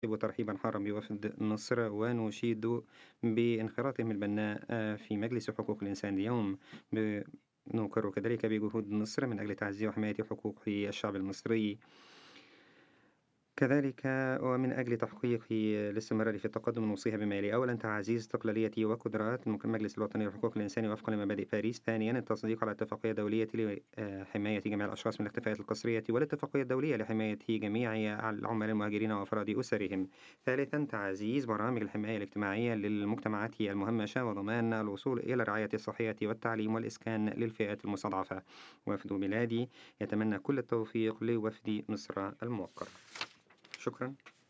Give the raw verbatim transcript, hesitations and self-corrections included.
ترحيبا حارا بوفد مصر ونشيد بانخراطهم البناء آه، في مجلس حقوق الإنسان اليوم. ب- نقر كذلك بجهود مصر من أجل تعزيز وحماية حقوق الشعب المصري كذلك، ومن أجل تحقيق الاستمرار في التقدم ونوصيها بما يلي: أولا تعزيز استقلالية وقدرات المجلس الوطني لحقوق الإنسان وفقا لمبادئ باريس. ثانيا التصديق على اتفاقية دولية لحماية جميع الأشخاص من الاختفاءات القسرية والاتفاقية الدولية لحماية جميع العمال المهاجرين وأفراد أسرهم. ثالثا تعزيز برامج الحماية الاجتماعية للمجتمعات المهمشة وضمان الوصول إلى الرعاية الصحية والتعليم والإسكان للفئات المستضعفة. وفد بلادي يتمنى كل التوفيق لوفد مصر الموقر. شكرا.